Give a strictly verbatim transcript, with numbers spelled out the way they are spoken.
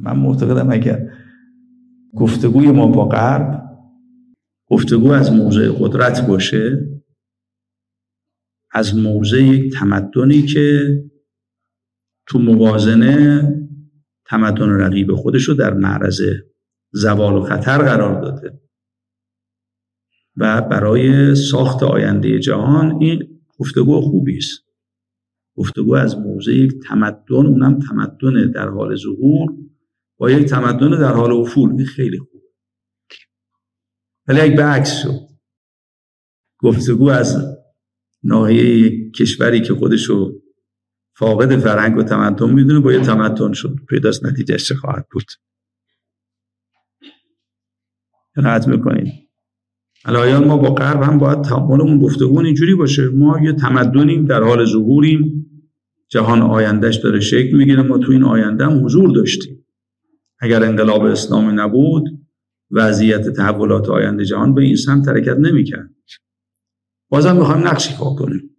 من معتقدم اگر گفتگوی ما با غرب گفتگو از موضع قدرت باشه، از موضع یک تمدنی که تو موازنه تمدن رقیب خودش رو در معرض زوال و خطر قرار داده و برای ساخت آینده جهان این گفتگو خوبی است. گفتگو از موضع یک تمدن، اونم تمدن در حال ظهور با یک تمدن در حال افول، این خیلی خوبه. ولی اگه برعکس شد، گفتگو از ناحیه یک کشوری که خودشو فاقد فرهنگ و تمدن میدونه با یه تمدن شد، پیداست نتیجهش چه خواهد بود. قطع میکنید الان ما با غرب هم باید تعاملمون گفتگومون اینجوری باشه. ما یه تمدنیم، در حال ظهوریم، جهان آیندهش داره شکل میگیره، ما تو این آینده هم حضور داشتیم. اگر انقلاب اسلامی نبود، وضعیت تحولات آینده جهان به این سمت حرکت نمیکرد. بازم میخوایم نقشی کار کنیم.